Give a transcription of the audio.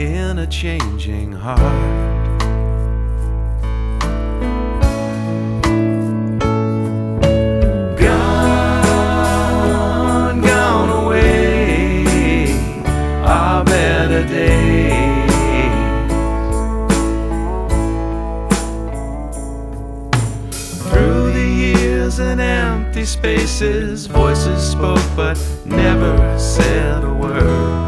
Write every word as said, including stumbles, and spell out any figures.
in a changing heart. Gone, gone away are better days. Through the years and empty spaces, voices spoke but never said a word.